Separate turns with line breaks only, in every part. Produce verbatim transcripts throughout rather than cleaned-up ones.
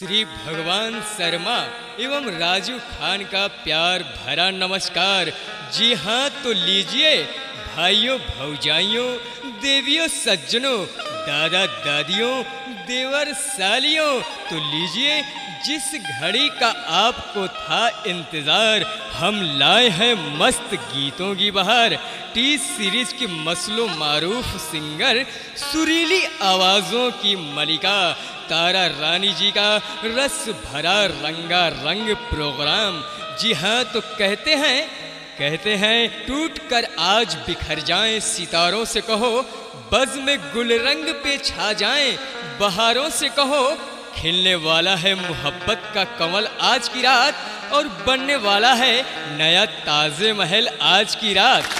श्री भगवान शर्मा एवं राजू खान का प्यार भरा नमस्कार। जी हाँ, तो लीजिए भाइयों भौजाइयों, देवियों सज्जनों, दादा दादियों, देवर सालियों, तो लीजिए जिस घड़ी का आपको था इंतज़ार, हम लाए हैं मस्त गीतों की बहार। टी सीरीज की मसलो मारूफ सिंगर, सुरीली आवाज़ों की मलिका तारा रानी जी का रस भरा रंगा रंग प्रोग्राम। जी हाँ, तो कहते हैं कहते हैं टूट कर आज बिखर जाएं सितारों से कहो, बज़ में गुलरंग पे छा जाएं बहारों से कहो। खिलने वाला है मोहब्बत का कमल आज की रात, और बनने वाला है नया ताज़े महल आज की रात।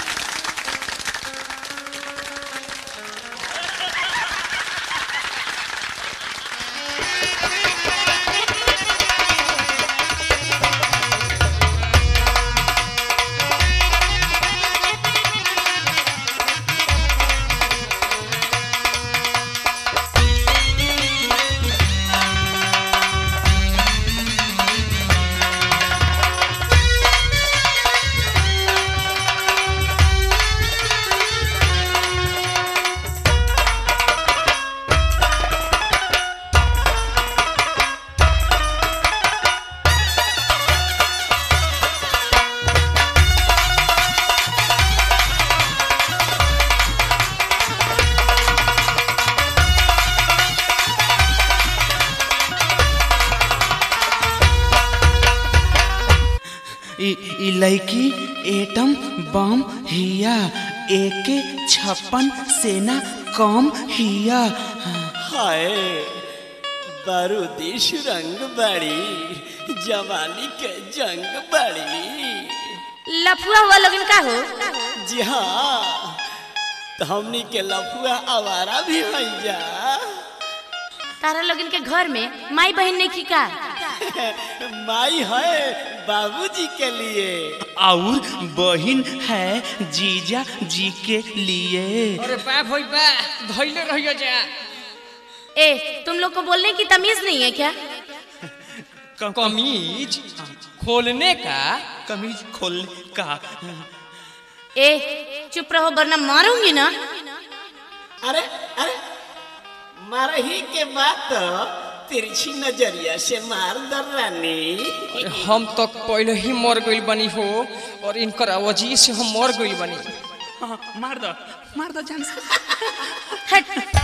इ लड़की एटम बम हिया, एके छप्पन सेना कम हिया।
हाय बारूदी सुरंग बड़ी, जवानी के जंग बड़ी।
लफुआ हुआ लोगन का हो?
जी हाँ, तो हमनी के लफुआ आवारा भी हई जा।
तारा लोगन के घर में माई बहन नहीं की का?
माई है बाबूजी के लिए,
और बहन है जीजा जी के लिए।
अरे बाप होई बा, धइले रहियो जा।
ए, तुम लोग को बोलने की तमीज नहीं है क्या?
कमीज खोलने का?
कमीज खोल का?
ए, चुप रहो वरना मारूंगी ना।
अरे अरे मारही के बात तिरछी नजरिया से मार दर रानी।
हम तो पहले ही मर गइल बनी हो, और इनकर आवाज़ी से हम मर गइल बनी।
हाँ, मार दो मार दो जान से।
हट।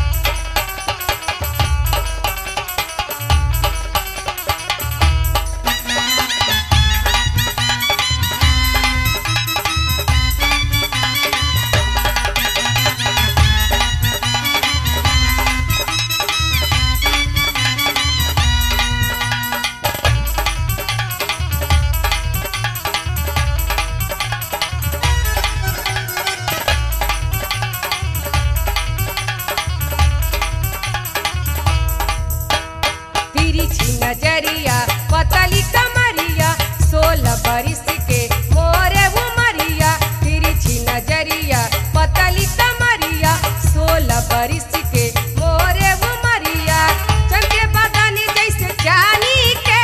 नजरिया पतली कमरिया, सोलह बरिस के मोरे उमरिया। तिरछी नजरिया पतली कमरिया, सोलह बरिस के मोरे उमरिया। चमके बदनी जैसे चांदी के,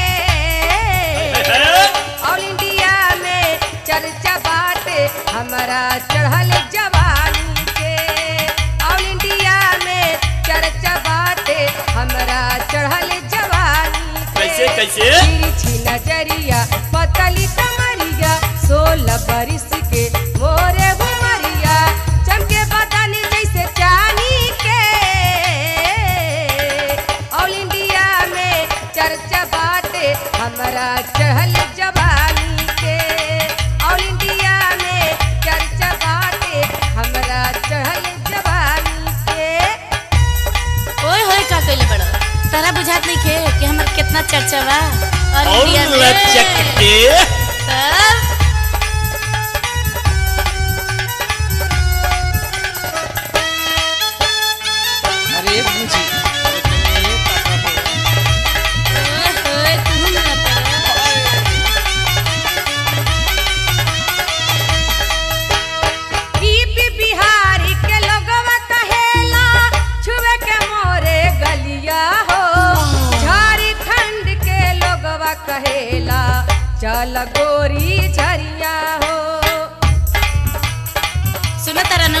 ऑल इंडिया में चर्चा बाटे हमारा चढ़ल जवानी के। ऑल इंडिया में चर्चा बाटे हमारा चढ़ल
कैसे कैसे?
तिरछी नजरिया पतली कमरिया, सोलह बरिस के मोरे उमरिया। चमके बदनी जैसे चांदी के, ऑल इंडिया में चर्चा बाटे हमारा चढ़ल जवानी के। ऑल इंडिया में चर्चा बाटे हमारा चढ़ल जवानी के।
ओए होए का कइले बड़ा? तारा बुझात नहीं खे कि हमर कितना चर्चा बा और
और
इंडिया में।
लचक के
तब
अरे बूजी,
ओए होए तुम ना
यूपी बिहार के लोगवा कहेला छुए के मोरे गलिया हो। झाड़ चल गोरी झरिया हो।
सुनो तरनु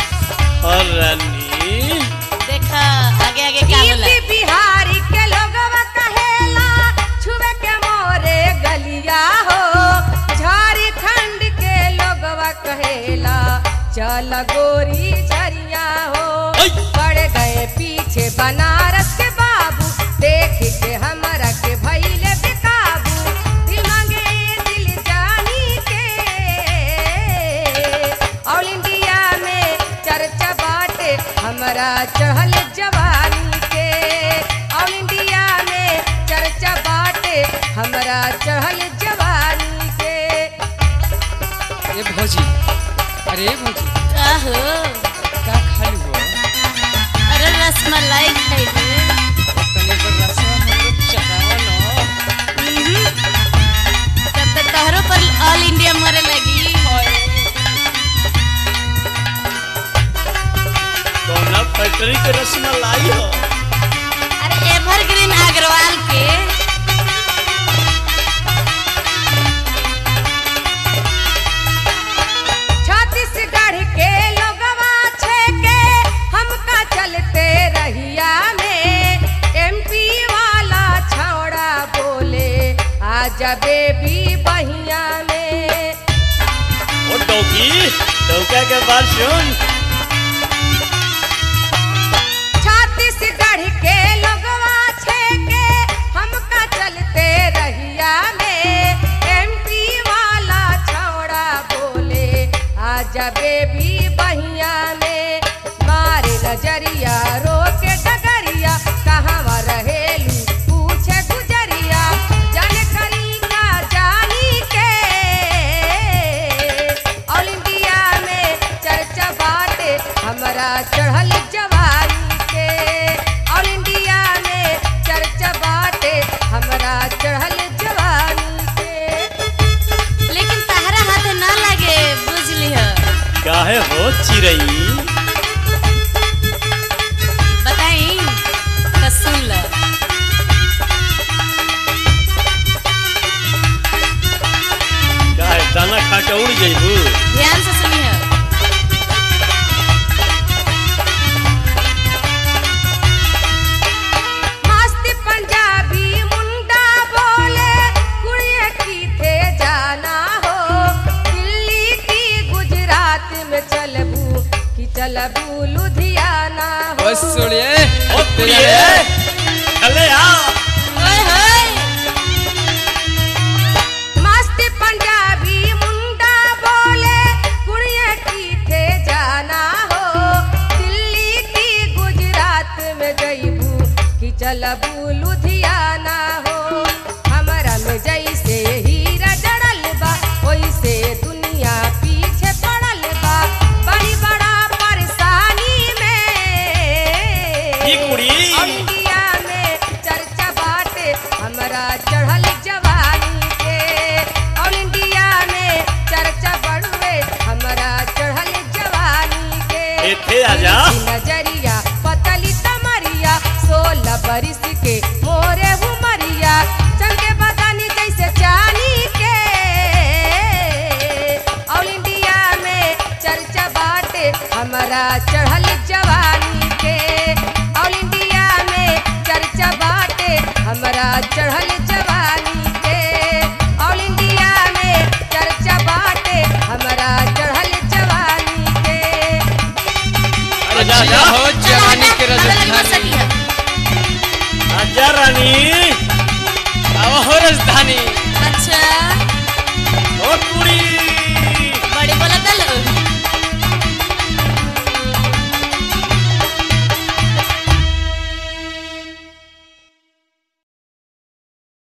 रानी
देखा आगे आगे क्या होला।
यूपी बिहारी के लोगवा कहेला छुवे के मोरे गलिया हो। झारखंड के लोगवा कहेला चल गोरी झरिया हो। पड़ गए पीछे बनारस के बाबू देख के हमरा के भइले बेकाबू। दिल मांगे दिल जानी के ऑल इंडिया में चर्चा बाटे हमरा चहल जवानी के। ऑल इंडिया में चर्चा बाटे हमरा चहल जवानी के।
ए भौजी, अरे भौजी
का हो?
का खाली हो?
अरे रसमलाई खाई दे।
तने पर रसवा हमरो चढ़ावा न।
हम्म। तब तक तोहरो पर ऑल इंडिया मरे लगी।
कौना फैक्ट्री के रसमलाई हो?
अरे एवरग्रीन अग्रवाल के।
छत्तीसगढ़ के लोगवा छेके हमका चलते रहिया में। एमपी वाला छौड़ा बोले आजा बेबी बहिया में।
ओ डोकी डोका के बात सुन।
छत्तीसगढ़ के लोगवा छेके हमका चलते रहिया में। एमपी वाला छौड़ा बोले आजा बेबी बहिया में। मारे नजरिया रोके डगरिया कहवा रहेलू पूछे गुजरिया। जान करी का जानी के ऑल इंडिया में चर्चा बाटे हमरा चढ़ल जवानी के। ऑल इंडिया में चर्चा बाटे हमरा चढ़ल जवानी के।
लेकिन तहरा हाथ ना लगे बुझ लिह।
काहे हो चिरई?
बताई तो सुन ल।
काहे दाना खा के उड़ जइबू?
ध्यान से सुनिह।
मस्त पंजाबी मुंडा बोले कुड़िए की थे जाना हो। दिल्ली की गुजरात में चलबू कि चलबू लुधियाना हो।
बस सुनिए
ओ कुड़िए चले आ।
ओए होए
मस्त पंजाबी मुंडा बोले कुड़िए की थे जाना हो। दिल्ली की गुजरात में जइबू कि चलबू लुधियाना हो। हमरा में जैसे हीरा जड़ल बा वैसे दुनिया पीछे पड़ल बा। बड़ी बड़ा परेशानी में
ई कुड़ी
ऑल इंडिया में चर्चा बाटे हमरा चढ़ल जवानी के। ऑल इंडिया में चर्चा बढ़वे हमरा चढ़ल जवानी के।
एथे आजा।
नजरिया पतली तमरिया सोलह बरिस के मोरे उमरिया। चंगे बदानी जैसे चानी के ऑल इंडिया में चर्चा बाटे हमरा चढ़ल जवानी के। ऑल इंडिया में चर्चा बाटे हमरा चढ़ल जवानी के। ऑल इंडिया में चर्चा बाटे हमरा चढ़ल जवानी के।
अरे जा जा
हो जवानी के राजधानी।
आजा रानी।
अब हो राजधानी।
अच्छा
ओ कुड़ी